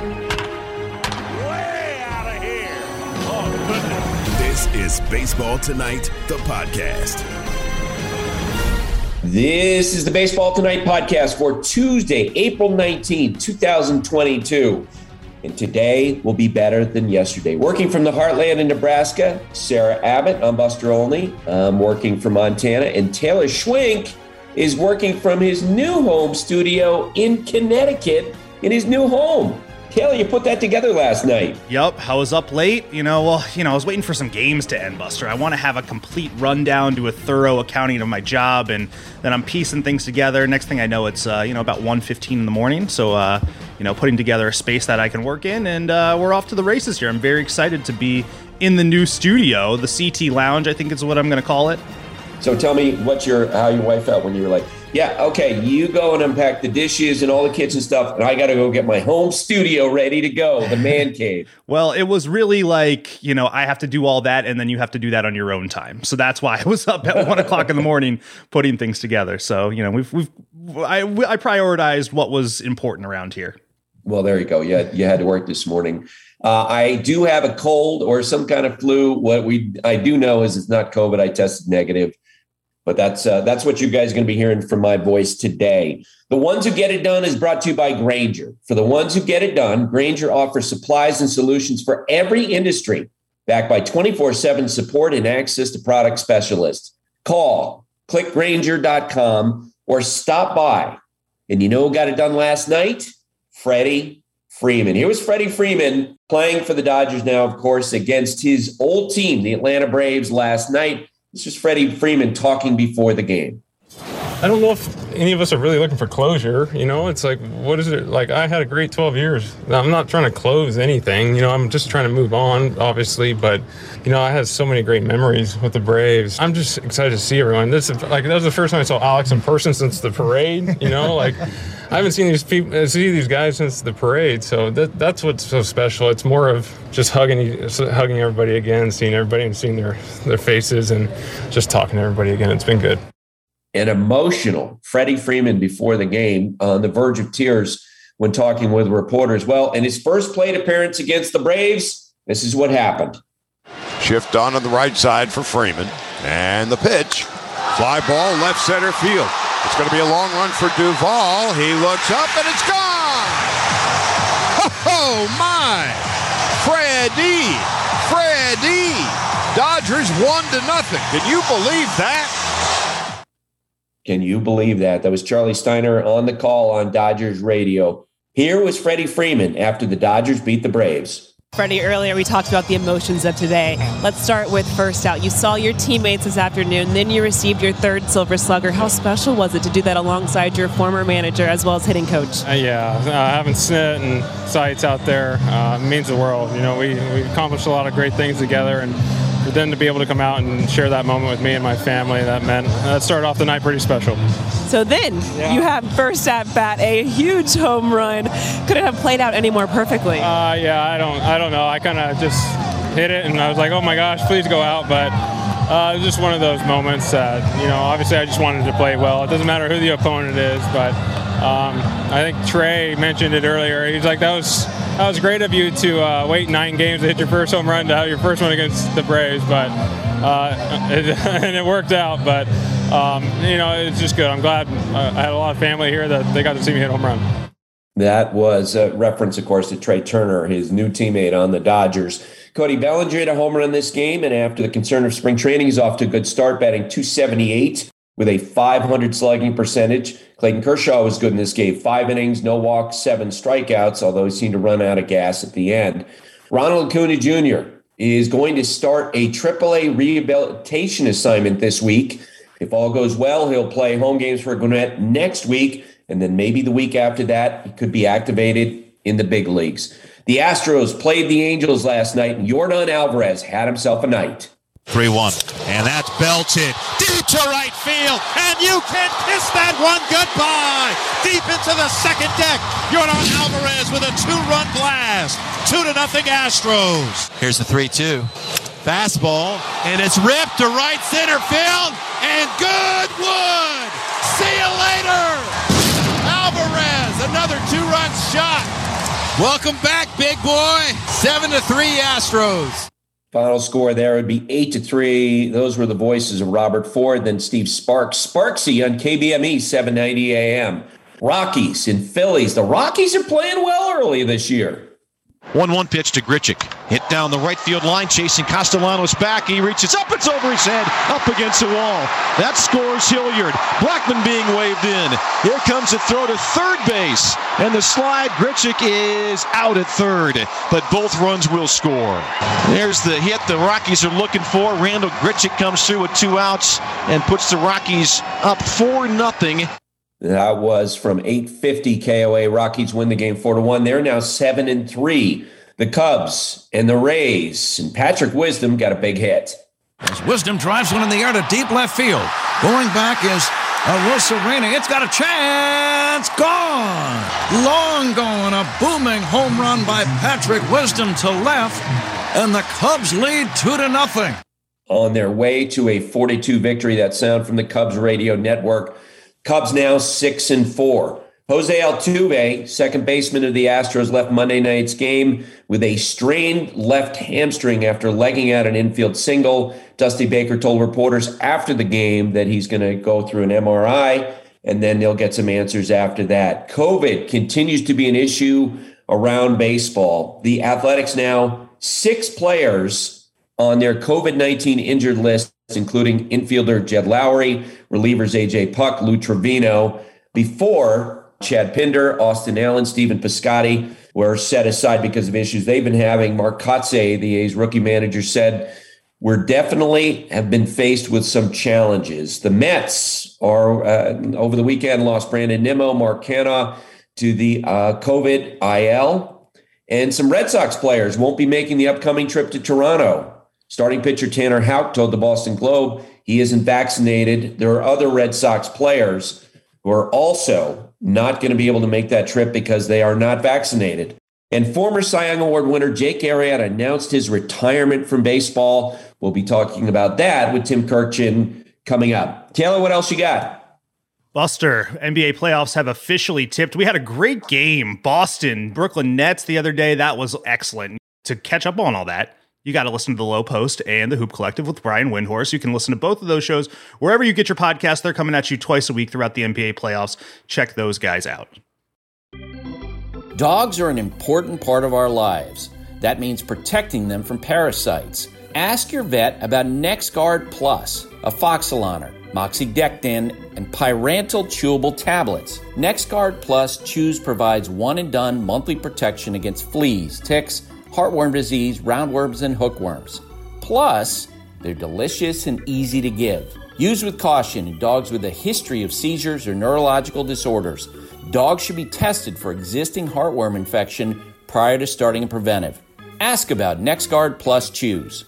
Way out of here. Oh, goodness. This is Baseball Tonight, the podcast. This is the Baseball Tonight podcast for Tuesday, April 19th, 2022. And today will be better than yesterday. Working from the heartland in Nebraska, Sarah Abbott. I'm Buster Olney. I'm working from Montana. And Taylor Schwenk is working from his new home studio in Connecticut in his new home. Taylor, you put that together last night. Yep, I was up late. I was waiting for some games to end, Buster. I want to have a complete rundown, do a thorough accounting of my job, and then I'm piecing things together. Next thing I know, it's about 1:15 in the morning. So, putting together a space that I can work in, and we're off to the races here. I'm very excited to be in the new studio, the CT Lounge, I think is what I'm going to call it. So tell me how your wife felt when you were like, yeah, okay, you go and unpack the dishes and all the kitchen stuff, and I got to go get my home studio ready to go, the man cave. Well, it was really like, I have to do all that, and then you have to do that on your own time. So that's why I was up at 1 o'clock in the morning putting things together. So, I prioritized what was important around here. Well, there you go. You had to work this morning. I do have a cold or some kind of flu. What I do know is it's not COVID. I tested negative. But that's what you guys are going to be hearing from my voice today. The Ones Who Get It Done is brought to you by Grainger. For the ones who get it done, Grainger offers supplies and solutions for every industry, backed by 24/7 support and access to product specialists. Call, click Grainger.com, or stop by. And you know who got it done last night? Freddie Freeman. Here was Freddie Freeman playing for the Dodgers now, of course, against his old team, the Atlanta Braves, last night. This is Freddie Freeman talking before the game. I don't know if any of us are really looking for closure. It's like, what is it? Like, I had a great 12 years. I'm not trying to close anything. I'm just trying to move on, obviously. But, I had so many great memories with the Braves. I'm just excited to see everyone. That was the first time I saw Alex in person since the parade. I haven't seen these guys since the parade. So that's what's so special. It's more of just hugging everybody again, seeing everybody and seeing their faces and just talking to everybody again. It's been good. An emotional Freddie Freeman before the game, on the verge of tears when talking with reporters. Well, in his first plate appearance against the Braves, this is what happened. Shift on the right side for Freeman. And the pitch. Fly ball, left center field. It's going to be a long run for Duvall. He looks up and it's gone. Oh, my. Freddie. Dodgers 1-0. Can you believe that? Can you believe that? That was Charlie Steiner on the call on Dodgers radio. Here was Freddie Freeman after the Dodgers beat the Braves. Freddie, earlier we talked about the emotions of today. Let's start with first out. You saw your teammates this afternoon, then you received your third Silver Slugger. How special was it to do that alongside your former manager as well as hitting coach? Having Snit and Sights out there means the world. We accomplished a lot of great things together, and for them to be able to come out and share that moment with me and my family, that started off the night pretty special. So then you have first at bat, a huge home run. Could it have played out any more perfectly? I don't know. I kind of just hit it and I was like, oh my gosh, please go out. But it was just one of those moments that, obviously I just wanted to play well. It doesn't matter who the opponent is, but I think Trey mentioned it earlier. He's like, that was great of you to wait 9 games to hit your first home run to have your first one against the Braves, but and it worked out. But it's just good. I'm glad I had a lot of family here that they got to see me hit a home run. That was a reference, of course, to Trey Turner, his new teammate on the Dodgers. Cody Bellinger hit a home run in this game, and after the concern of spring training, he's off to a good start, batting .278 with a .500 slugging percentage. Clayton Kershaw was good in this game. 5 innings, no walks, 7 strikeouts, although he seemed to run out of gas at the end. Ronald Acuna Jr. is going to start a AAA rehabilitation assignment this week. If all goes well, he'll play home games for Gwinnett next week, and then maybe the week after that, he could be activated in the big leagues. The Astros played the Angels last night, and Yordan Alvarez had himself a night. 3-1, and that's belted deep to right field, and you can kiss that one goodbye. Deep into the second deck, Yordan Alvarez with a 2-run blast. 2-0 Astros. Here's the 3-2. Fastball, and it's ripped to right center field, and Goodwood. See you later. Alvarez, another 2-run shot. Welcome back, big boy. 7-3 Astros. Final score there would be 8-3. Those were the voices of Robert Ford, then Steve Sparksy on KBME 790 AM. Rockies and Phillies. The Rockies are playing well early this year. 1-1 pitch to Grichuk. Hit down the right field line, chasing Castellanos back. He reaches up, it's over his head, up against the wall. That scores Hilliard. Blackman being waved in. Here comes a throw to third base. And the slide, Grichuk is out at third. But both runs will score. There's the hit the Rockies are looking for. Randall Grichuk comes through with 2 outs and puts the Rockies up 4-0. That was from 850 KOA. Rockies win the game 4-1. They're now 7-3. The Cubs and the Rays. And Patrick Wisdom got a big hit. As Wisdom drives one in the air to deep left field. Going back is Arosarena. It's got a chance. Gone. Long gone. A booming home run by Patrick Wisdom to left. And the Cubs lead 2-0. On their way to a 42 victory. That sound from the Cubs radio network. Cubs now 6-4. Jose Altuve, second baseman of the Astros, left Monday night's game with a strained left hamstring after legging out an infield single. Dusty Baker told reporters after the game that he's going to go through an MRI, and then they'll get some answers after that. COVID continues to be an issue around baseball. The Athletics now 6 players on their COVID-19 injured list, including infielder Jed Lowry, relievers A.J. Puck, Lou Trevino. Before, Chad Pinder, Austin Allen, Stephen Piscotty were set aside because of issues they've been having. Mark Kotze, the A's rookie manager, said, "We're definitely have been faced with some challenges." The Mets are, over the weekend, lost Brandon Nimmo, Mark Canha to the COVID IL. And some Red Sox players won't be making the upcoming trip to Toronto. Starting pitcher Tanner Houck told the Boston Globe he isn't vaccinated. There are other Red Sox players who are also not going to be able to make that trip because they are not vaccinated. And former Cy Young Award winner Jake Arrieta announced his retirement from baseball. We'll be talking about that with Tim Kurkjian coming up. Taylor, what else you got? Buster, NBA playoffs have officially tipped. We had a great game. Boston, Brooklyn Nets the other day. That was excellent. To catch up on all that, you got to listen to The Low Post and The Hoop Collective with Brian Windhorst. You can listen to both of those shows wherever you get your podcasts. They're coming at you twice a week throughout the NBA playoffs. Check those guys out. Dogs are an important part of our lives. That means protecting them from parasites. Ask your vet about NexGard Plus, Afoxolaner, Moxidectin, and Pyrantel chewable tablets. NexGard Plus Chews provides one-and-done monthly protection against fleas, ticks, heartworm disease, roundworms, and hookworms. Plus, they're delicious and easy to give. Use with caution in dogs with a history of seizures or neurological disorders. Dogs should be tested for existing heartworm infection prior to starting a preventive. Ask about NexGard Plus Chews.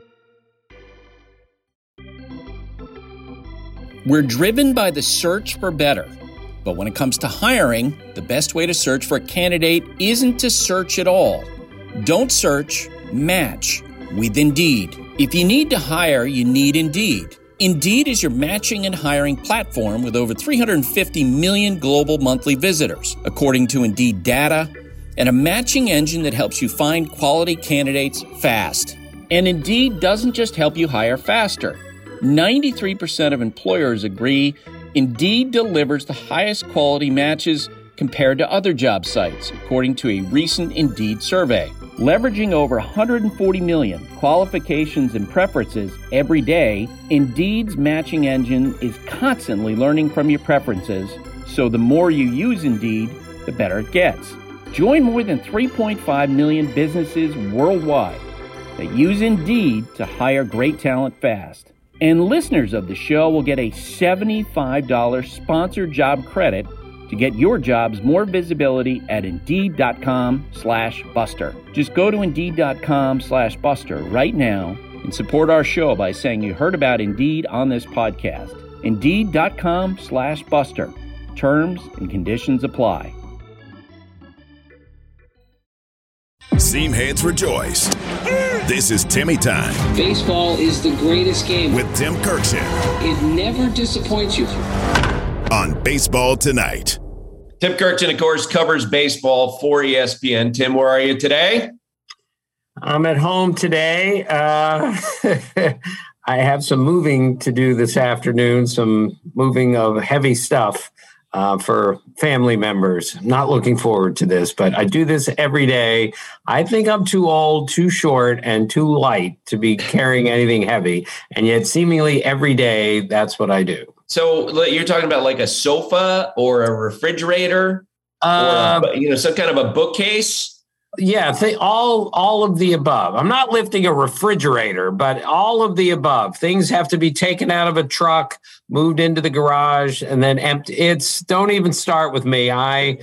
We're driven by the search for better. But when it comes to hiring, the best way to search for a candidate isn't to search at all. Don't search, match with Indeed. If you need to hire, you need Indeed. Indeed is your matching and hiring platform with over 350 million global monthly visitors, according to Indeed data, and a matching engine that helps you find quality candidates fast. And Indeed doesn't just help you hire faster. 93% of employers agree Indeed delivers the highest quality matches compared to other job sites, according to a recent Indeed survey. Leveraging over 140 million qualifications and preferences every day, Indeed's matching engine is constantly learning from your preferences, so the more you use Indeed, the better it gets. Join more than 3.5 million businesses worldwide that use Indeed to hire great talent fast. And listeners of the show will get a $75 sponsored job credit to get your jobs more visibility at Indeed.com/Buster. Just go to Indeed.com/Buster right now and support our show by saying you heard about Indeed on this podcast. Indeed.com/Buster. Terms and conditions apply. Seamheads rejoice. This is Timmy Time. Baseball is the greatest game. With Tim Kurkjian. It never disappoints you. On Baseball Tonight. Tim Kurkjian, of course, covers baseball for ESPN. Tim, where are you today? I'm at home today. I have some moving to do this afternoon, some moving of heavy stuff for family members. I'm not looking forward to this, but I do this every day. I think I'm too old, too short, and too light to be carrying anything heavy. And yet seemingly every day, that's what I do. So you're talking about like a sofa or a refrigerator or some kind of a bookcase? Yeah, all of the above. I'm not lifting a refrigerator, but all of the above. Things have to be taken out of a truck, moved into the garage, and then empty. Don't even start with me.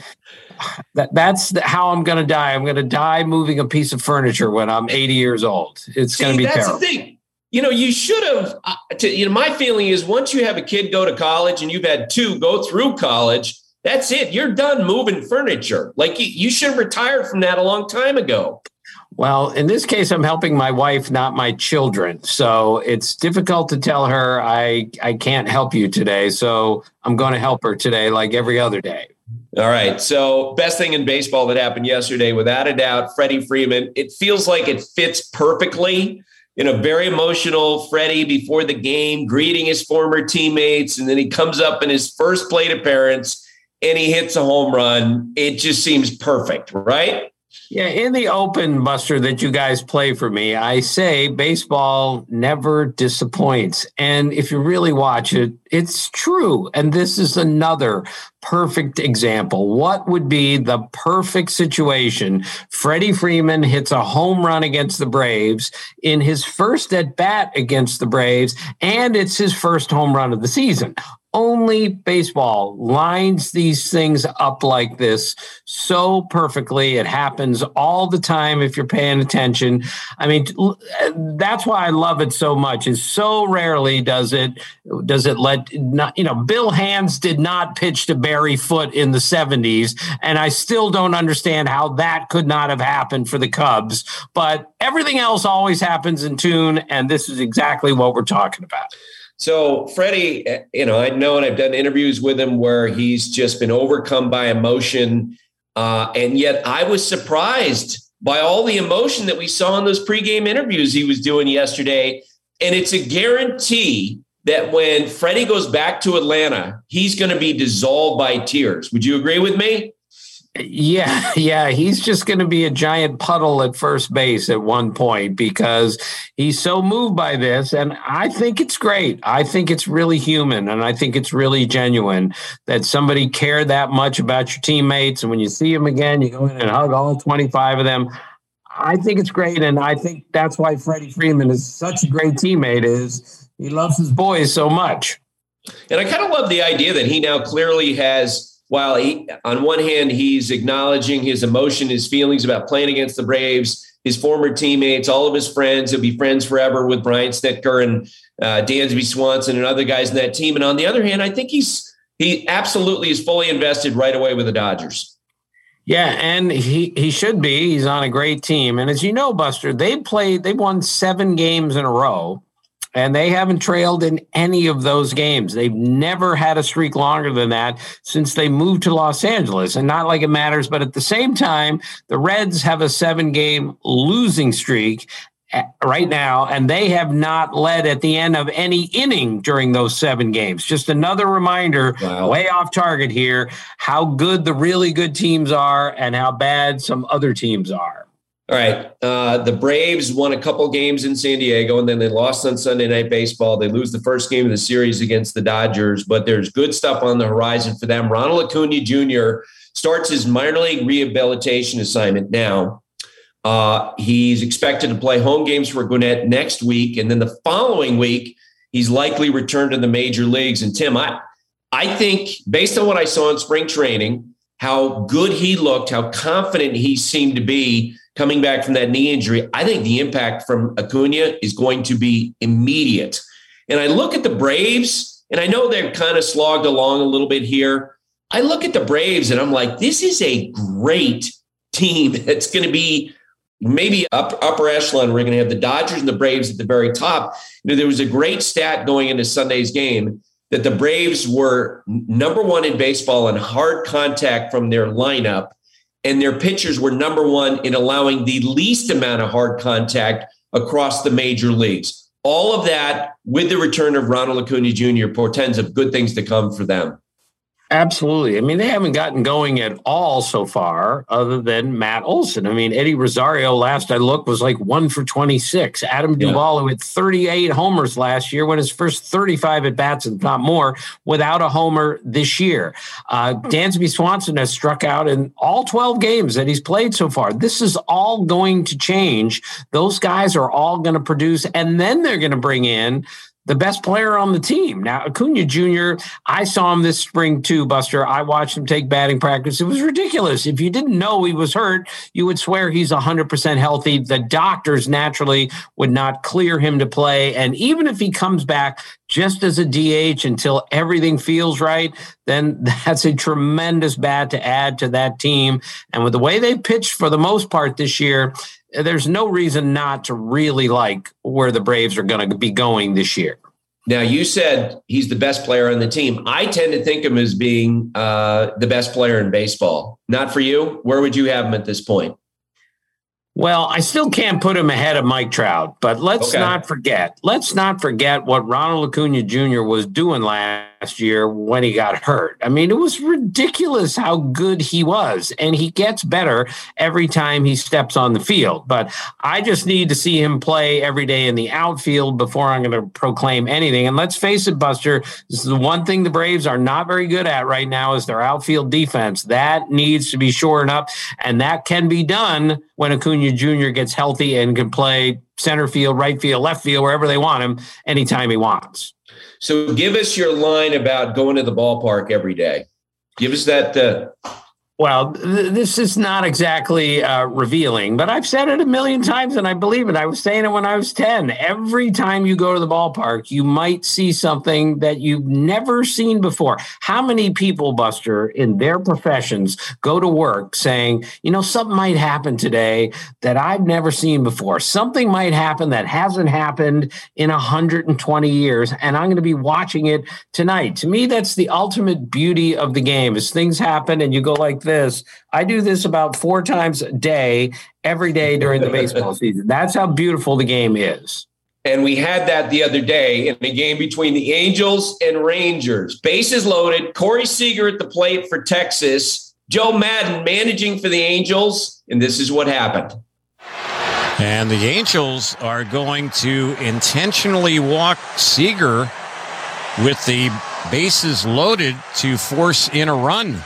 That's how I'm going to die. I'm going to die moving a piece of furniture when I'm 80 years old. It's going to be terrible. That's the thing. You should have. My feeling is once you have a kid go to college and you've had two go through college, that's it. You're done moving furniture. Like you should have retired from that a long time ago. Well, in this case, I'm helping my wife, not my children. So it's difficult to tell her I can't help you today. So I'm going to help her today like every other day. All right. So best thing in baseball that happened yesterday, without a doubt, Freddie Freeman. It feels like it fits perfectly. Very emotional Freddie before the game, greeting his former teammates. And then he comes up in his first plate appearance and he hits a home run. It just seems perfect, right? Yeah, in the open, Buster, that you guys play for me, I say baseball never disappoints. And if you really watch it, it's true. And this is another perfect example. What would be the perfect situation? Freddie Freeman hits a home run against the Braves in his first at bat against the Braves, and it's his first home run of the season. Only baseball lines these things up like this so perfectly. It happens all the time if you're paying attention. I mean, that's why I love it so much. Is so rarely does it let not, Bill Hands did not pitch to Barry Foote in the 70s, and I still don't understand how that could not have happened for the Cubs. But everything else always happens in tune, and this is exactly what we're talking about. So Freddie, I know, and I've done interviews with him where he's just been overcome by emotion. And yet I was surprised by all the emotion that we saw in those pregame interviews he was doing yesterday. And it's a guarantee that when Freddie goes back to Atlanta, he's going to be dissolved by tears. Would you agree with me? Yeah. He's just going to be a giant puddle at first base at one point because he's so moved by this. And I think it's great. I think it's really human. And I think it's really genuine that somebody cared that much about your teammates. And when you see them again, you go in and hug all 25 of them. I think it's great. And I think that's why Freddie Freeman is such a great teammate, is he loves his boys so much. And I kind of love the idea that he now clearly has, while on one hand, he's acknowledging his emotion, his feelings about playing against the Braves, his former teammates, all of his friends. He'll be friends forever with Brian Snitker and Dansby Swanson and other guys in that team. And on the other hand, I think he absolutely is fully invested right away with the Dodgers. Yeah, and he should be. He's on a great team. And as you know, Buster, they've won 7 games in a row. And they haven't trailed in any of those games. They've never had a streak longer than that since they moved to Los Angeles. And not like it matters, but at the same time, the Reds have a 7-game losing streak right now, and they have not led at the end of any inning during those 7 games. Just another reminder, way off target here, how good the really good teams are and how bad some other teams are. All right. The Braves won a couple games in San Diego, and then they lost on Sunday Night Baseball. They lose the first game of the series against the Dodgers, but there's good stuff on the horizon for them. Ronald Acuna Jr. starts his minor league rehabilitation assignment now. He's expected to play home games for Gwinnett next week, and then the following week, he's likely returned to the major leagues. And Tim, I think based on what I saw in spring training, how good he looked, how confident he seemed to be coming back from that knee injury, I think the impact from Acuna is going to be immediate. And I look at the Braves, and I know they're kind of slogged along a little bit here. I look at the Braves, and I'm like, this is a great team that's going to be maybe upper echelon. We're going to have the Dodgers and the Braves at the very top. There was a great stat going into Sunday's game that the Braves were number one in baseball in hard contact from their lineup, and their pitchers were number one in allowing the least amount of hard contact across the major leagues. All of that, with the return of Ronald Acuna Jr., portends of good things to come for them. Absolutely. I mean, they haven't gotten going at all so far other than Matt Olson. I mean, Eddie Rosario, last I looked, was like 1 for 26. Adam Duvall, who had 38 homers last year, won his first 35 at-bats, if not more, without a homer this year. Dansby Swanson has struck out in all 12 games that he's played so far. This is all going to change. Those guys are all going to produce, and then they're going to bring in the best player on the team. Now, Acuna Jr., I saw him this spring too, Buster. I watched him take batting practice. It was ridiculous. If you didn't know he was hurt, you would swear he's 100% healthy. The doctors naturally would not clear him to play. And even if he comes back just as a DH until everything feels right, then that's a tremendous bat to add to that team. And with the way they pitched for the most part this year, there's no reason not to really like where the Braves are going to be going this year. Now, you said he's the best player on the team. I tend to think of him as being the best player in baseball. Not for you? Where would you have him at this point? Well, I still can't put him ahead of Mike Trout, but let's not forget what Ronald Acuna Jr. was doing last year when he got hurt. I mean, it was ridiculous how good he was, and he gets better every time he steps on the field. But I just need to see him play every day in the outfield before I'm going to proclaim anything. And let's face it, Buster, this is the one thing the Braves are not very good at right now is their outfield defense. That needs to be shored up, and that can be done when Acuna Jr. gets healthy and can play center field, right field, left field, wherever they want him, anytime he wants. So give us your line about going to the ballpark every day. Give us that. Well, this is not exactly revealing, but I've said it a million times and I believe it. I was saying it when I was 10. Every time you go to the ballpark, you might see something that you've never seen before. How many people, Buster, in their professions go to work saying, you know, something might happen today that I've never seen before. Something might happen that hasn't happened in 120 years, and I'm going to be watching it tonight. To me, that's the ultimate beauty of the game is things happen and you go like this. I do this about 4 times a day, every day during the baseball season. That's how beautiful the game is. And we had that the other day in the game between the Angels and Rangers. Bases loaded. Corey Seager at the plate for Texas. Joe Madden managing for the Angels. And this is what happened. And the Angels are going to intentionally walk Seager with the bases loaded to force in a run.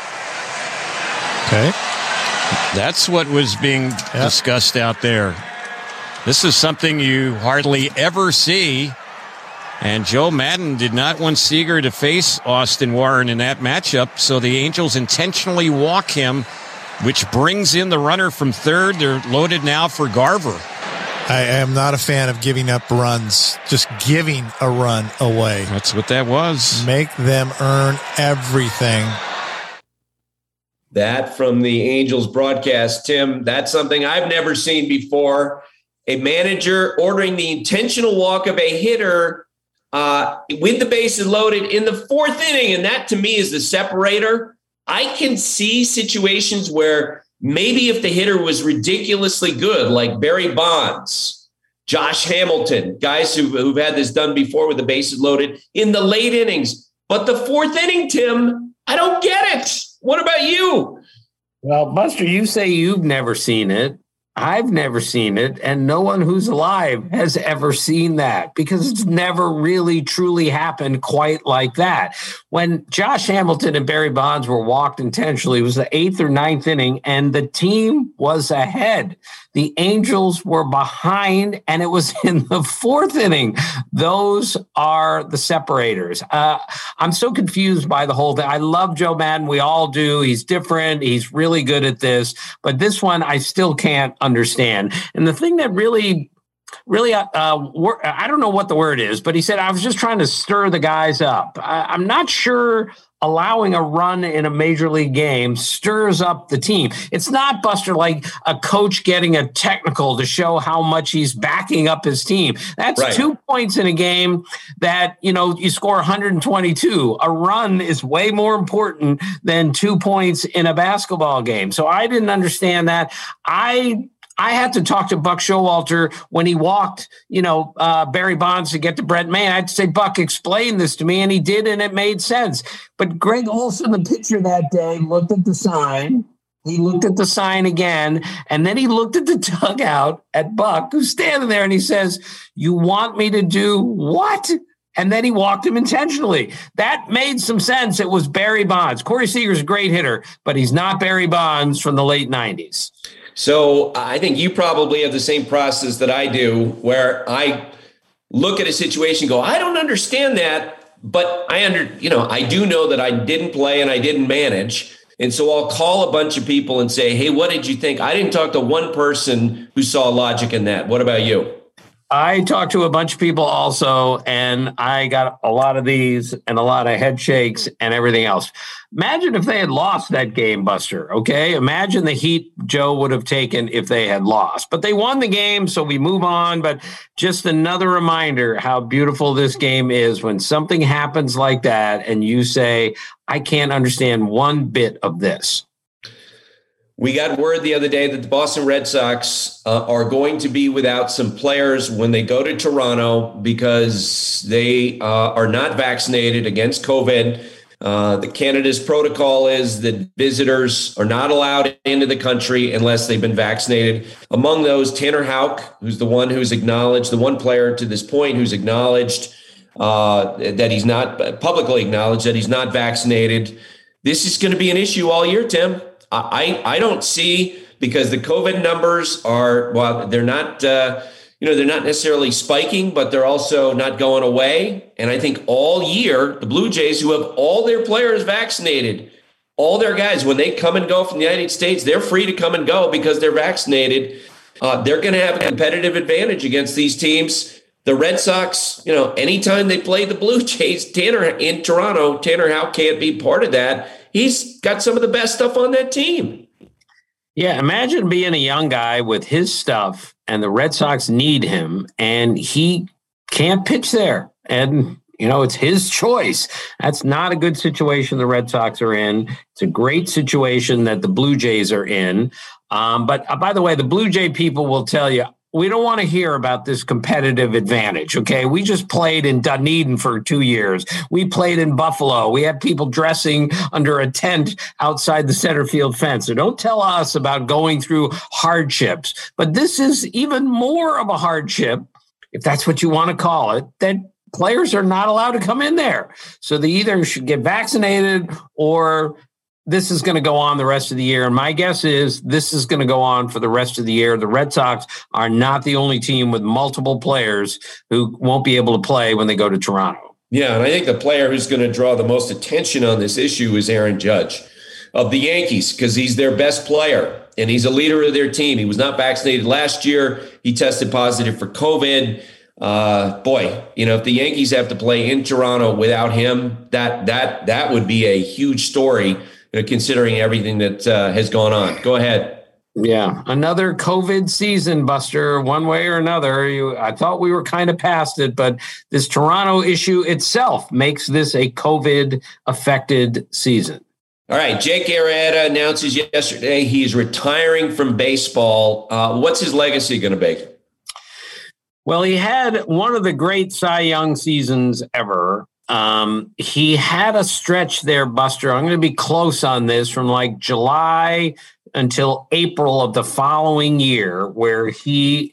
Okay. That's what was being discussed out there. This is something you hardly ever see. And Joe Madden did not want Seager to face Austin Warren in that matchup, so the Angels intentionally walk him, which brings in the runner from third. They're loaded now for Garver. I am not a fan of giving up runs, just giving a run away. That's what that was. Make them earn everything. That from the Angels broadcast, Tim, that's something I've never seen before. A manager ordering the intentional walk of a hitter with the bases loaded in the 4th inning. And that to me is the separator. I can see situations where maybe if the hitter was ridiculously good, like Barry Bonds, Josh Hamilton, guys who've had this done before with the bases loaded in the late innings. But the 4th inning, Tim, I don't get it. What about you? Well, Buster, you say you've never seen it. I've never seen it, and no one who's alive has ever seen that because it's never really truly happened quite like that. When Josh Hamilton and Barry Bonds were walked intentionally, it was the 8th or 9th inning, and the team was ahead. The Angels were behind, and it was in the 4th inning. Those are the separators. I'm so confused by the whole thing. I love Joe Madden. We all do. He's different. He's really good at this. But this one, I still can't understand. And the thing that really, I don't know what the word is, but he said, I was just trying to stir the guys up. I'm not sure allowing a run in a major league game stirs up the team. It's not, Buster, like a coach getting a technical to show how much he's backing up his team. That's right. 2 points in a game that, you score 122. A run is way more important than 2 points in a basketball game. So I didn't understand that. I had to talk to Buck Showalter when he walked, Barry Bonds to get to Brett May. I had to say, Buck, explain this to me. And he did, and it made sense. But Greg Olson, the pitcher that day, looked at the sign. He looked at the sign again, and then he looked at the dugout at Buck, who's standing there, and he says, "You want me to do what?" And then he walked him intentionally. That made some sense. It was Barry Bonds. Corey Seager's a great hitter, but he's not Barry Bonds from the late 90s. So I think you probably have the same process that I do, where I look at a situation and go, I don't understand that, but I do know that I didn't play and I didn't manage. And so I'll call a bunch of people and say, hey, what did you think? I didn't talk to one person who saw logic in that. What about you? I talked to a bunch of people also, and I got a lot of these and a lot of head shakes and everything else. Imagine if they had lost that game, Buster, okay? Imagine the heat Joe would have taken if they had lost. But they won the game, so we move on. But just another reminder how beautiful this game is when something happens like that and you say, I can't understand one bit of this. We got word the other day that the Boston Red Sox are going to be without some players when they go to Toronto because they are not vaccinated against COVID. The Canada's protocol is that visitors are not allowed into the country unless they've been vaccinated. Among those, Tanner Houck, who's the one who's acknowledged, the one player to this point who's acknowledged that he's not publicly acknowledged that he's not vaccinated. This is going to be an issue all year, Tim. I don't see, because the COVID numbers are, well, they're not, they're not necessarily spiking, but they're also not going away. And I think all year, the Blue Jays, who have all their players vaccinated, all their guys, when they come and go from the United States, they're free to come and go because they're vaccinated. They're going to have a competitive advantage against these teams. The Red Sox, anytime they play the Blue Jays, in Toronto, Tanner Houck can't be part of that. He's got some of the best stuff on that team. Yeah, imagine being a young guy with his stuff and the Red Sox need him and he can't pitch there. And, it's his choice. That's not a good situation the Red Sox are in. It's a great situation that the Blue Jays are in. But by the way, the Blue Jay people will tell you, we don't want to hear about this competitive advantage, okay? We just played in Dunedin for 2 years. We played in Buffalo. We had people dressing under a tent outside the center field fence. So don't tell us about going through hardships. But this is even more of a hardship, if that's what you want to call it, that players are not allowed to come in there. So they either should get vaccinated or this is going to go on the rest of the year. And my guess is this is going to go on for the rest of the year. The Red Sox are not the only team with multiple players who won't be able to play when they go to Toronto. Yeah, and I think the player who's going to draw the most attention on this issue is Aaron Judge of the Yankees, because he's their best player and he's a leader of their team. He was not vaccinated last year. He tested positive for COVID. If the Yankees have to play in Toronto without him, that would be a huge story, considering everything that has gone on. Go ahead. Yeah, another COVID season, Buster, one way or another. I thought we were kind of past it, but this Toronto issue itself makes this a COVID-affected season. All right, Jake Arrieta announces yesterday he's retiring from baseball. What's his legacy going to be? Well, he had one of the great Cy Young seasons ever. He had a stretch there, Buster. I'm going to be close on this, from like July until April of the following year, where he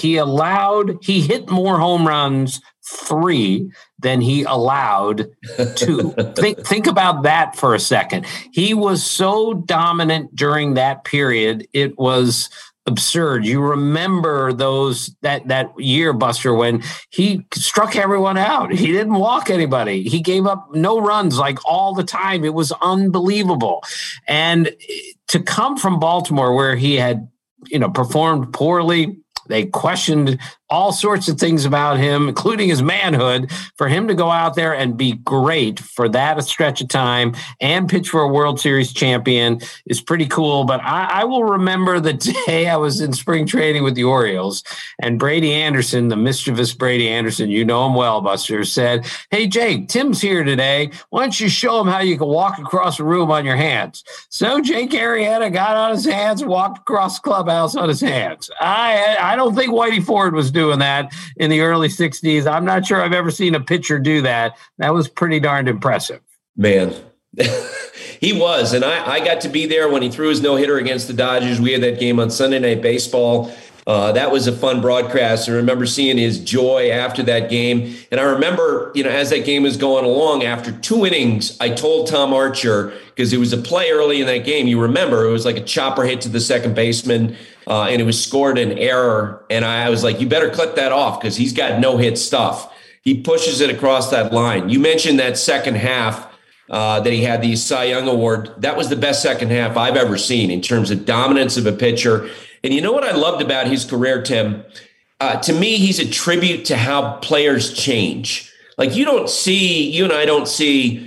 hit more home runs 3 than he allowed 2. Think about that for a second. He was so dominant during that period. It was absurd. You remember that year, Buster, when he struck everyone out. He didn't walk anybody. He gave up no runs like all the time. It was unbelievable. And to come from Baltimore, where he had, performed poorly, they questioned all sorts of things about him, including his manhood. For him to go out there and be great for that stretch of time and pitch for a World Series champion is pretty cool. But I will remember the day I was in spring training with the Orioles, and Brady Anderson, the mischievous Brady Anderson, you know him well, Buster, said, "Hey, Jake, Tim's here today. Why don't you show him how you can walk across the room on your hands?" So Jake Arrieta got on his hands and walked across the clubhouse on his hands. I don't think Whitey Ford was doing that in the early 60s. I'm not sure I've ever seen a pitcher do that. That was pretty darned impressive. Man, he was. And I got to be there when he threw his no-hitter against the Dodgers. We had that game on Sunday Night Baseball. That was a fun broadcast. I remember seeing his joy after that game. And I remember, as that game was going along, after 2 innings, I told Tom Archer, because it was a play early in that game. You remember, it was like a chopper hit to the second baseman, and it was scored an error. And I was like, you better clip that off because he's got no-hit stuff. He pushes it across that line. You mentioned that second half that he had the Cy Young Award. That was the best second half I've ever seen in terms of dominance of a pitcher. And you know what I loved about his career, Tim? To me, he's a tribute to how players change. Like you and I don't see,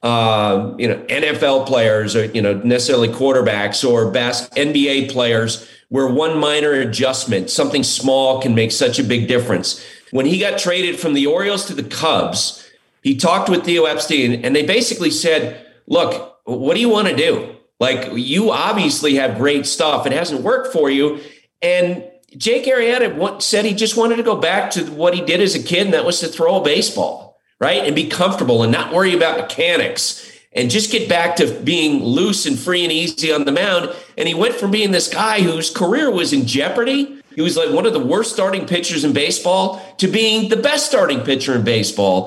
NFL players or, necessarily quarterbacks or NBA players where one minor adjustment, something small can make such a big difference. When he got traded from the Orioles to the Cubs, he talked with Theo Epstein and they basically said, look, what do you want to do? Like, you obviously have great stuff. It hasn't worked for you. And Jake Arrieta said he just wanted to go back to what he did as a kid, and that was to throw a baseball, right? And be comfortable and not worry about mechanics and just get back to being loose and free and easy on the mound. And he went from being this guy whose career was in jeopardy. He was like one of the worst starting pitchers in baseball to being the best starting pitcher in baseball.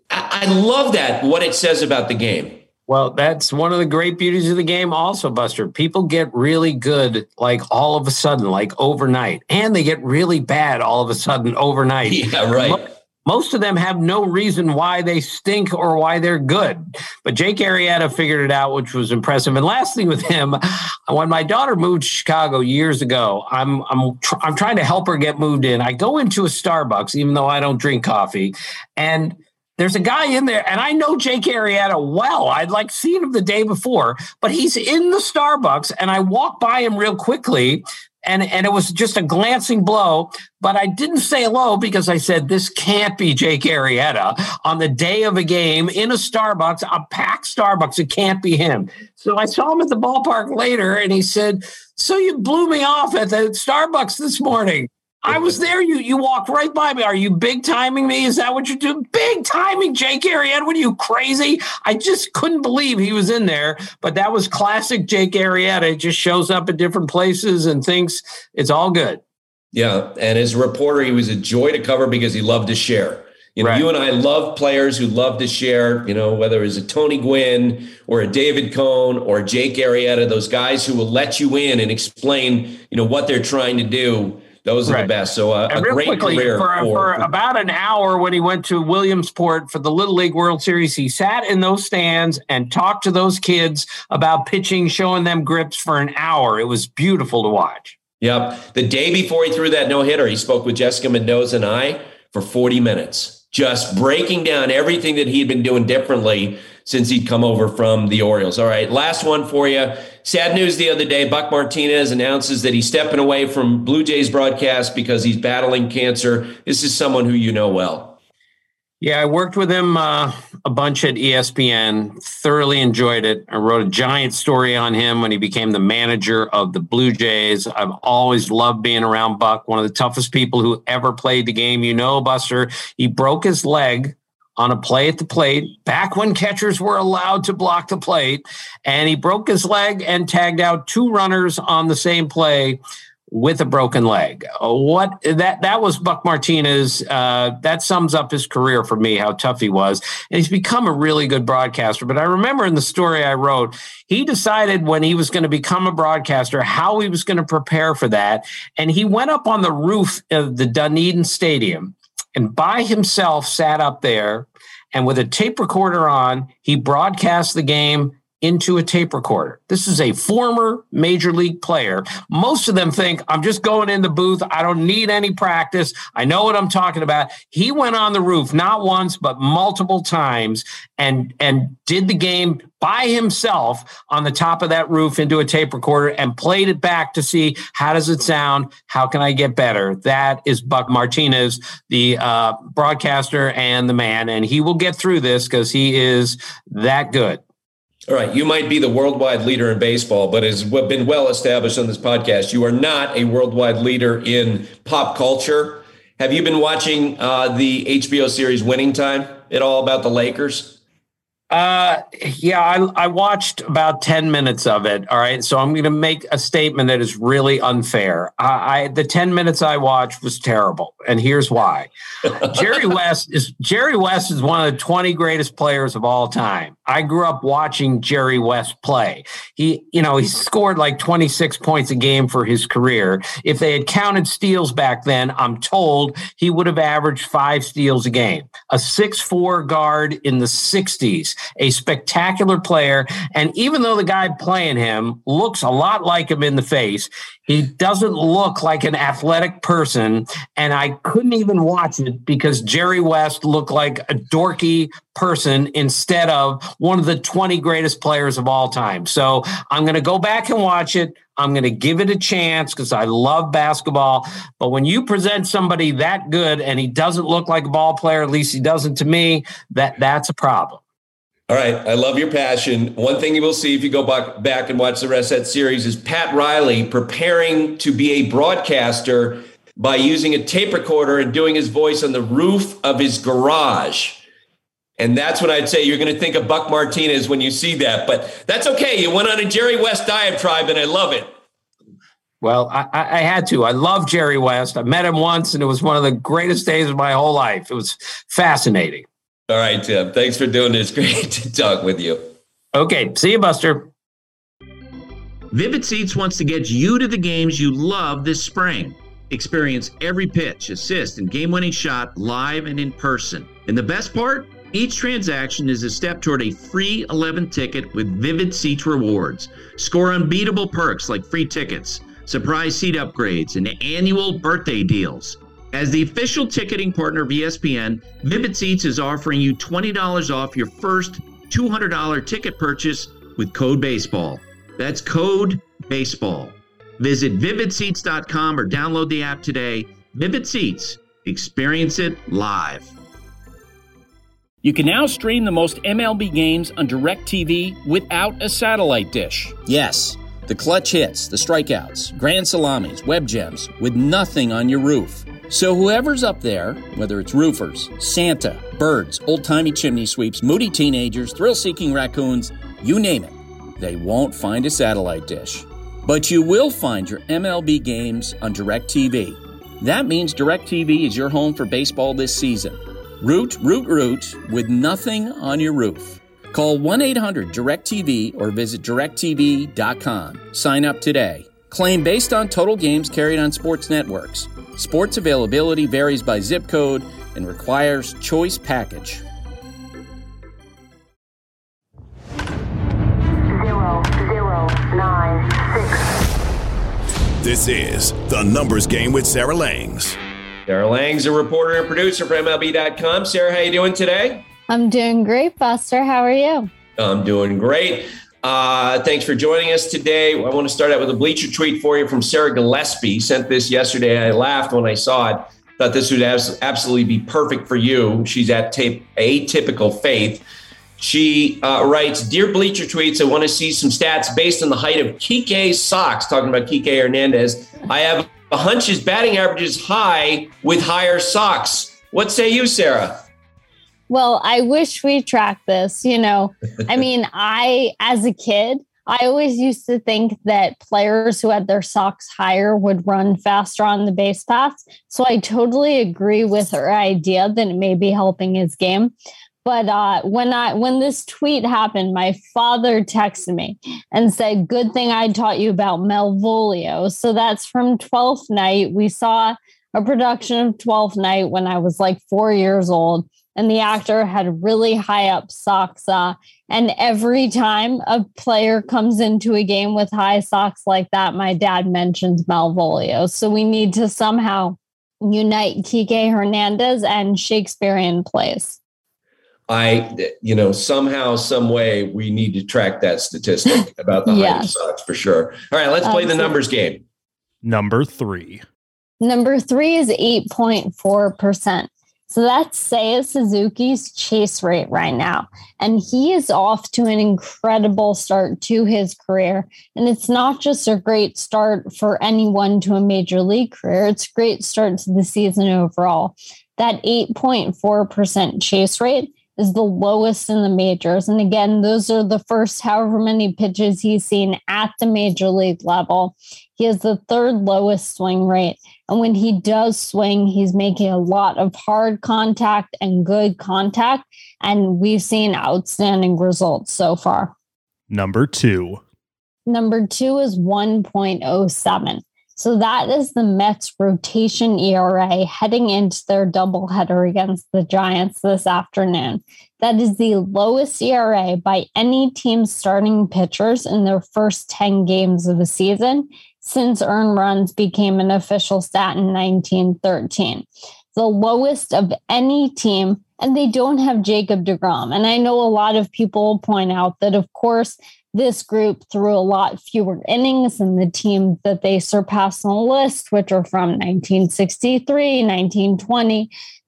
I love that, what it says about the game. Well, that's one of the great beauties of the game also, Buster. People get really good, like all of a sudden, like overnight, and they get really bad all of a sudden overnight. Yeah, right. Most of them have no reason why they stink or why they're good. But Jake Arrieta figured it out, which was impressive. And last thing with him, when my daughter moved to Chicago years ago, I'm trying to help her get moved in. I go into a Starbucks, even though I don't drink coffee, and there's a guy in there, and I know Jake Arrieta well. I'd like seen him the day before, but he's in the Starbucks, and I walked by him real quickly, and it was just a glancing blow, but I didn't say hello because I said, this can't be Jake Arrieta on the day of a game in a Starbucks, a packed Starbucks. It can't be him. So I saw him at the ballpark later, and he said, so you blew me off at the Starbucks this morning. I was there. You walked right by me. Are you big timing me? Is that what you're doing? Big timing, Jake Arrieta. What are you, crazy? I just couldn't believe he was in there. But that was classic Jake Arrieta. He just shows up at different places and thinks it's all good. Yeah. And as a reporter, he was a joy to cover because he loved to share. Right. You and I love players who love to share, whether it's a Tony Gwynn or a David Cone or Jake Arrieta, those guys who will let you in and explain, what they're trying to do. Those are the best. So a great quickly, career. For about an hour when he went to Williamsport for the Little League World Series, he sat in those stands and talked to those kids about pitching, showing them grips for an hour. It was beautiful to watch. Yep. The day before he threw that no-hitter, he spoke with Jessica Mendoza and I for 40 minutes, just breaking down everything that he'd been doing differently since he'd come over from the Orioles. All right, last one for you. Sad news the other day. Buck Martinez announces that he's stepping away from Blue Jays broadcast because he's battling cancer. This is someone who you know well. Yeah, I worked with him a bunch at ESPN, thoroughly enjoyed it. I wrote a giant story on him when he became the manager of the Blue Jays. I've always loved being around Buck, one of the toughest people who ever played the game. Buster, he broke his leg on a play at the plate back when catchers were allowed to block the plate, and he broke his leg and tagged out 2 runners on the same play with a broken leg. That was Buck Martinez. That sums up his career for me, how tough he was. And he's become a really good broadcaster. But I remember in the story I wrote, he decided when he was going to become a broadcaster, how he was going to prepare for that. And he went up on the roof of the Dunedin Stadium and by himself sat up there, and with a tape recorder on, he broadcast the game into a tape recorder. This is a former major league player. Most of them think, I'm just going in the booth. I don't need any practice. I know what I'm talking about. He went on the roof, not once, but multiple times, and did the game by himself on the top of that roof into a tape recorder and played it back to see, how does it sound? How can I get better? That is Buck Martinez, the broadcaster and the man, and he will get through this because he is that good. All right, you might be the worldwide leader in baseball, but as been well established on this podcast, you are not a worldwide leader in pop culture. Have you been watching the HBO series Winning Time at all about the Lakers? Yeah, I watched about 10 minutes of it. All right. So I'm going to make a statement that is really unfair. The 10 minutes I watched was terrible. And here's why. Jerry West is one of the 20 greatest players of all time. I grew up watching Jerry West play. He scored like 26 points a game for his career. If they had counted steals back then, I'm told he would have averaged 5 steals a game. A 6'4" guard in the 60s, a spectacular player. And even though the guy playing him looks a lot like him in the face, he doesn't look like an athletic person. And I couldn't even watch it because Jerry West looked like a dorky person instead of one of the 20 greatest players of all time. So I'm going to go back and watch it. I'm going to give it a chance because I love basketball. But when you present somebody that good and he doesn't look like a ball player, at least he doesn't to me, that's a problem. All right. I love your passion. One thing you will see if you go back and watch the rest of that series is Pat Riley preparing to be a broadcaster by using a tape recorder and doing his voice on the roof of his garage. And that's what I'd say. You're going to think of Buck Martinez when you see that. But that's okay. You went on a Jerry West diatribe, and I love it. Well, I had to. I love Jerry West. I met him once, and it was one of the greatest days of my whole life. It was fascinating. All right, Tim. Thanks for doing this. Great to talk with you. Okay. See you, Buster. Vivid Seats wants to get you to the games you love this spring. Experience every pitch, assist, and game-winning shot live and in person. And the best part? Each transaction is a step toward a free 11 ticket with Vivid Seats rewards. Score unbeatable perks like free tickets, surprise seat upgrades, and annual birthday deals. As the official ticketing partner of ESPN, Vivid Seats is offering you $20 off your first $200 ticket purchase with code BASEBALL. That's code BASEBALL. Visit vividseats.com or download the app today. Vivid Seats. Experience it live. You can now stream the most MLB games on DirecTV without a satellite dish. Yes, the clutch hits, the strikeouts, grand salamis, web gems, with nothing on your roof. So whoever's up there, whether it's roofers, Santa, birds, old-timey chimney sweeps, moody teenagers, thrill-seeking raccoons, you name it, they won't find a satellite dish. But you will find your MLB games on DirecTV. That means DirecTV is your home for baseball this season. Root with nothing on your roof. Call 1-800-DIRECTV or visit directtv.com. Sign up today. Claim based on total games carried on sports networks. Sports availability varies by zip code and requires choice package. 0096. This is The Numbers Game with Sarah Langs. Sarah Langs, a reporter and producer for MLB.com. Sarah, how you doing today? I'm doing great, Buster. How are you? I'm doing great. Thanks for joining us today. I want to start out with a Bleacher tweet for you from Sarah Gillespie. Sent this yesterday. I laughed when I saw it. Thought this would absolutely be perfect for you. She's at Atypical Faith. She writes, Dear Bleacher Tweets, I want to see some stats based on the height of Kike's socks. Talking about Kike Hernandez. I have a hunch his batting average is high with higher socks. What say you, Sarah? Well, I wish we tracked this. I mean, as a kid, I always used to think that players who had their socks higher would run faster on the base paths. So I totally agree with her idea that it may be helping his game. But when this tweet happened, my father texted me and said, good thing I taught you about Malvolio. So that's from 12th Night. We saw a production of 12th Night when I was like 4 years old. and the actor had really high up socks. And every time a player comes into a game with high socks like that, my dad mentions Malvolio. So we need to somehow unite Kike Hernandez and Shakespearean plays. Somehow, some way, we need to track that statistic about the high socks for sure. All right, let's play the numbers game. Number 3. Number 3 is 8.4%. So that's Seiya Suzuki's chase rate right now. And he is off to an incredible start to his career. And it's not just a great start for anyone to a major league career. It's a great start to the season overall. That 8.4% chase rate is the lowest in the majors. And again, those are the first however many pitches he's seen at the major league level. He has the third lowest swing rate. And when he does swing, he's making a lot of hard contact and good contact. And we've seen outstanding results so far. Number 2. Number 2 is 1.07. So that is the Mets' rotation ERA heading into their doubleheader against the Giants this afternoon. That is the lowest ERA by any team starting pitchers in their first 10 games of the season since earned runs became an official stat in 1913. The lowest of any team, and they don't have Jacob deGrom. And I know a lot of people point out that, of course, this group threw a lot fewer innings than the teams that they surpassed on the list, which are from 1963, 1920,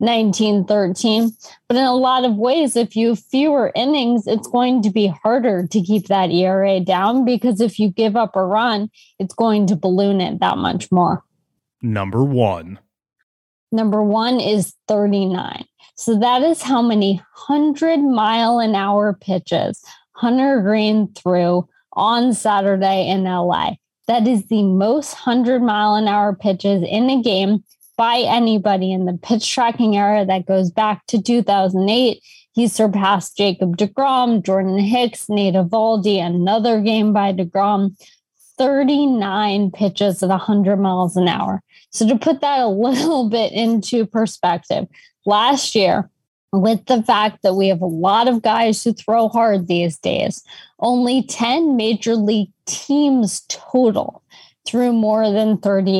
1913. But in a lot of ways, if you have fewer innings, it's going to be harder to keep that ERA down because if you give up a run, it's going to balloon it that much more. Number 1. Number 1 is 39. So that is how many 100-mile-an-hour pitches Hunter Greene threw on Saturday in LA. That is the most 100-mile-an-hour pitches in a game by anybody in the pitch tracking era that goes back to 2008. He surpassed Jacob deGrom, Jordan Hicks, Nate Eovaldi, another game by deGrom, 39 pitches at 100 miles an hour. So to put that a little bit into perspective, last year, with the fact that we have a lot of guys who throw hard these days, only 10 major league teams total threw more than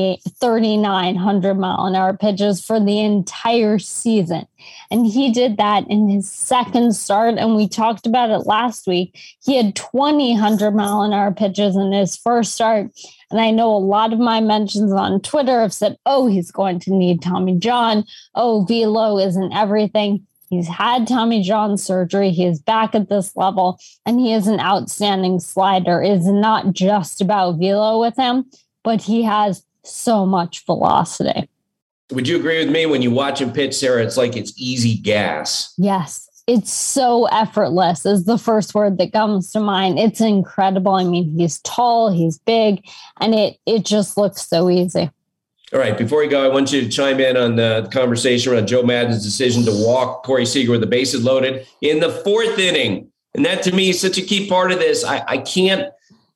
3,900 mile an hour pitches for the entire season. And he did that in his second start. And we talked about it last week. He had 2,000 mile an hour pitches in his first start. And I know a lot of my mentions on Twitter have said, oh, he's going to need Tommy John. Oh, velo isn't everything. He's had Tommy John surgery. He is back at this level, and he is an outstanding slider. It's not just about velo with him, but he has so much velocity. Would you agree with me when you watch him pitch, Sarah? It's like it's easy gas. Yes, it's so effortless is the first word that comes to mind. It's incredible. I mean, he's tall, he's big, and it just looks so easy. All right, before we go, I want you to chime in on the conversation around Joe Maddon's decision to walk Corey Seager with the bases loaded in the fourth inning. And that, to me, is such a key part of this. I can't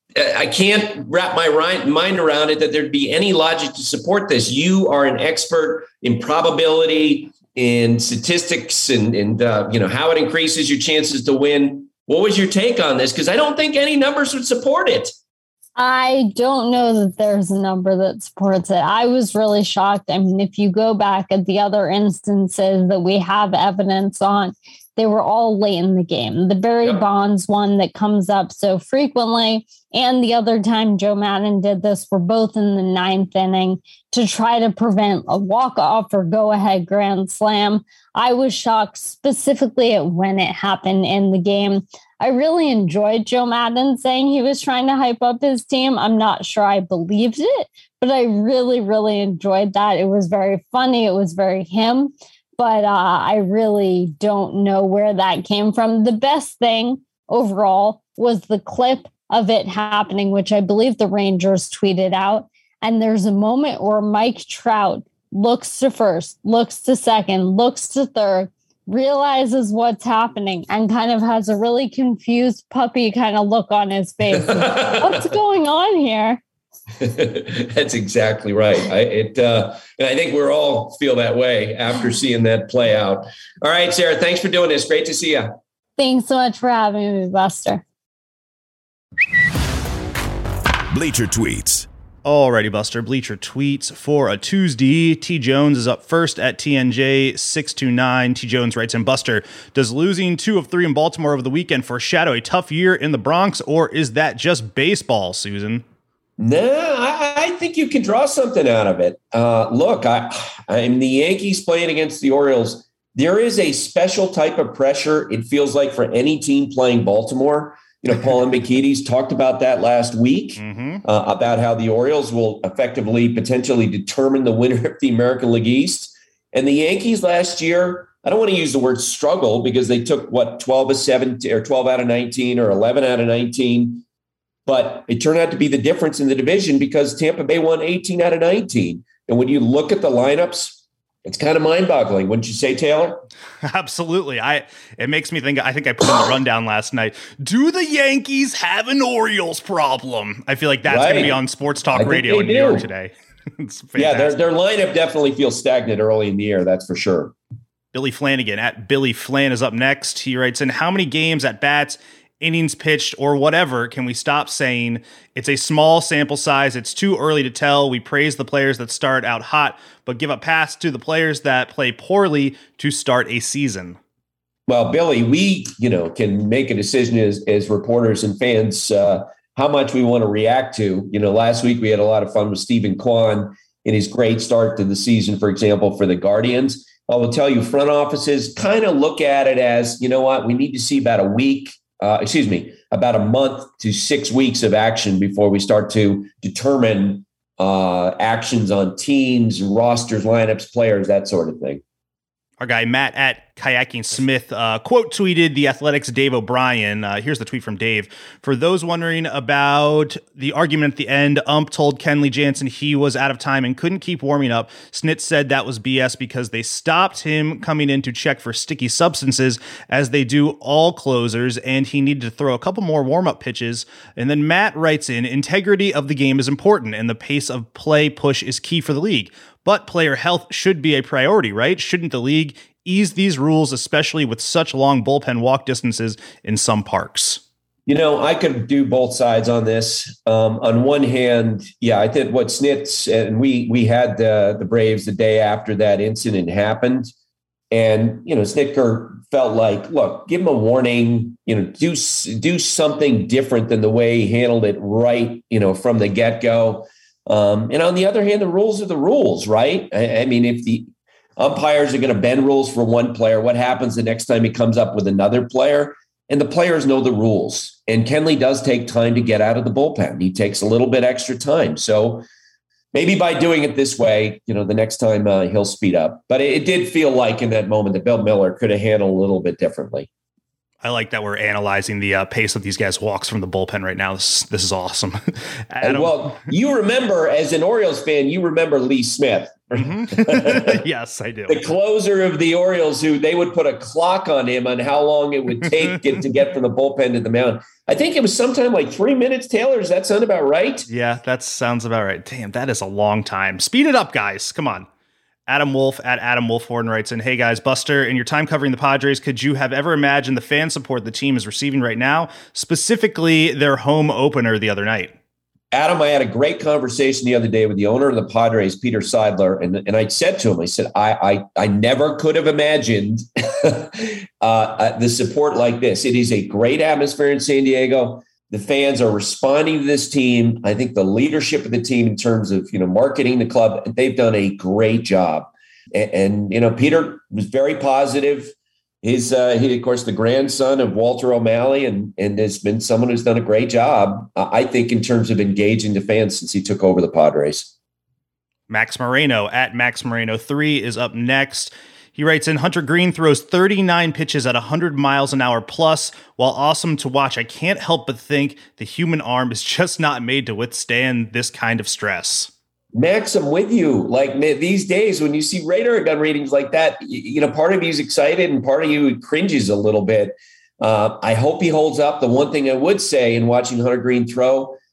wrap my mind around it that there'd be any logic to support this. You are an expert in probability, in statistics, and how it increases your chances to win. What was your take on this? Because I don't think any numbers would support it. I don't know that there's a number that supports it. I was really shocked. I mean, if you go back at the other instances that we have evidence on, they were all late in the game. The Barry Bonds one that comes up so frequently, and the other time Joe Maddon did this were both in the ninth inning to try to prevent a walk-off or go-ahead grand slam. I was shocked specifically at when it happened in the game. I really enjoyed Joe Maddon saying he was trying to hype up his team. I'm not sure I believed it, but I really, really enjoyed that. It was very funny. It was very him, but I really don't know where that came from. The best thing overall was the clip of it happening, which I believe the Rangers tweeted out. And there's a moment where Mike Trout looks to first, looks to second, looks to third, realizes what's happening, and kind of has a really confused puppy kind of look on his face. What's going on here? That's exactly right. And I think we're all feel that way after seeing that play out. All right, Sarah, thanks for doing this. Great to see you. Thanks so much for having me, Buster. Bleacher Tweets. Alrighty, Buster. Bleacher Tweets for a Tuesday. T. Jones is up first at TNJ629. T. Jones writes in, Buster, does losing 2 of 3 in Baltimore over the weekend foreshadow a tough year in the Bronx, or is that just baseball, Susan? No, I think you can draw something out of it. Look, I'm the Yankees playing against the Orioles. There is a special type of pressure, it feels like, for any team playing Baltimore. Paul Mbakidis talked about that last week, about how the Orioles will effectively potentially determine the winner of the American League East. And the Yankees last year, I don't want to use the word struggle because they took, 12 of 17 or 12 out of 19 or 11 out of 19. But it turned out to be the difference in the division because Tampa Bay won 18 out of 19. And when you look at the lineups, it's kind of mind-boggling, wouldn't you say, Taylor? Absolutely. It makes me think, I think I put in the rundown last night. Do the Yankees have an Orioles problem? I feel like that's going to be on Sports Talk Radio in New York today. Yeah, their lineup definitely feels stagnant early in the year, that's for sure. Billy Flanagan at Billy Flan is up next. He writes in, how many games at bats, innings pitched, or whatever can we stop saying it's a small sample size, it's too early to tell? We praise the players that start out hot, but give a pass to the players that play poorly to start a season. Well, Billy, we can make a decision as reporters and fans how much we want to react to. Last week we had a lot of fun with Stephen Kwan in his great start to the season, for example, for the Guardians. I will tell you, front offices kind of look at it as, we need to see about about a month to 6 weeks of action before we start to determine actions on teams, rosters, lineups, players, that sort of thing. Our guy Matt at Kayaking Smith quote tweeted the Athletics' Dave O'Brien. Here's the tweet from Dave. For those wondering about the argument at the end, Ump told Kenley Jansen he was out of time and couldn't keep warming up. Snit said that was BS because they stopped him coming in to check for sticky substances, as they do all closers, and he needed to throw a couple more warm-up pitches. And then Matt writes in, integrity of the game is important, and the pace of play push is key for the league. But player health should be a priority, right? Shouldn't the league ease these rules, especially with such long bullpen walk distances in some parks? I could do both sides on this. On one hand, I think what Snitz, and we had the Braves the day after that incident happened. And, Snitker felt like, look, give him a warning, do something different than the way he handled it right, from the get-go. And on the other hand, the rules are the rules, right? I mean, if the umpires are going to bend rules for one player, what happens the next time he comes up with another player? And the players know the rules. And Kenley does take time to get out of the bullpen. He takes a little bit extra time. So maybe by doing it this way, the next time he'll speed up. But it did feel like in that moment that Bill Miller could have handled a little bit differently. I like that we're analyzing the pace of these guys' walks from the bullpen right now. This is awesome. Well, you remember, as an Orioles fan, you remember Lee Smith. Mm-hmm. Yes, I do. The closer of the Orioles, who they would put a clock on him on how long it would take to get from the bullpen to the mound. I think it was sometime like 3 minutes, Taylor. Does that sound about right? Yeah, that sounds about right. Damn, that is a long time. Speed it up, guys. Come on. Adam Wolf at Adam Wolfhorn writes in, hey guys, Buster, in your time covering the Padres, could you have ever imagined the fan support the team is receiving right now, specifically their home opener the other night? Adam, I had a great conversation the other day with the owner of the Padres, Peter Seidler, and I said to him, I said, I never could have imagined the support like this. It is a great atmosphere in San Diego. The fans are responding to this team. I think the leadership of the team in terms of, marketing the club, they've done a great job. And Peter was very positive. He, of course, the grandson of Walter O'Malley and has been someone who's done a great job, I think, in terms of engaging the fans since he took over the Padres. Max Moreno at Max Moreno 3 is up next. He writes in, Hunter Green throws 39 pitches at 100 miles an hour plus. While awesome to watch, I can't help but think the human arm is just not made to withstand this kind of stress. Max, I'm with you. Like these days, when you see radar gun readings like that, part of you is excited and part of you cringes a little bit. I hope he holds up. The one thing I would say in watching Hunter Green throw,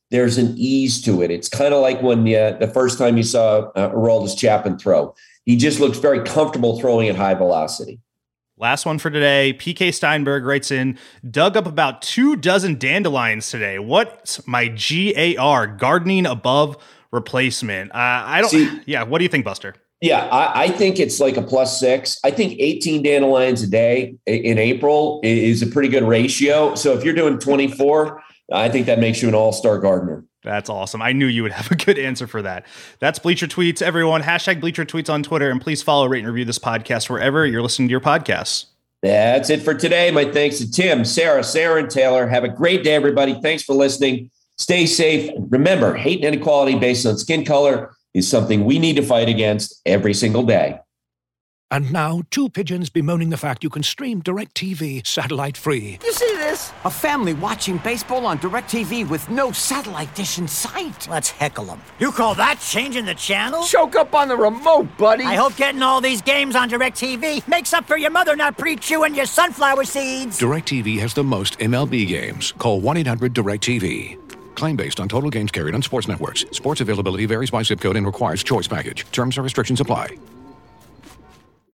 there's an ease to it. It's kind of like when the first time you saw Aroldis Chapman throw. He just looks very comfortable throwing at high velocity. Last one for today. PK Steinberg writes in, dug up about 24 dandelions today. What's my GAR, gardening above replacement? What do you think, Buster? Yeah, I think it's like a +6. I think 18 dandelions a day in April is a pretty good ratio. So if you're doing 24, I think that makes you an all-star gardener. That's awesome. I knew you would have a good answer for that. That's Bleacher Tweets, everyone. # Bleacher Tweets on Twitter. And please follow, rate, and review this podcast wherever you're listening to your podcasts. That's it for today. My thanks to Tim, Sarah, and Taylor. Have a great day, everybody. Thanks for listening. Stay safe. Remember, hate and inequality based on skin color is something we need to fight against every single day. And now, two pigeons bemoaning the fact you can stream DirecTV satellite-free. You see this? A family watching baseball on DirecTV with no satellite dish in sight. Let's heckle them. You call that changing the channel? Choke up on the remote, buddy. I hope getting all these games on DirecTV makes up for your mother not pre-chewing your sunflower seeds. DirecTV has the most MLB games. Call 1-800-DirecTV. Claim based on total games carried on sports networks. Sports availability varies by zip code and requires choice package. Terms and restrictions apply.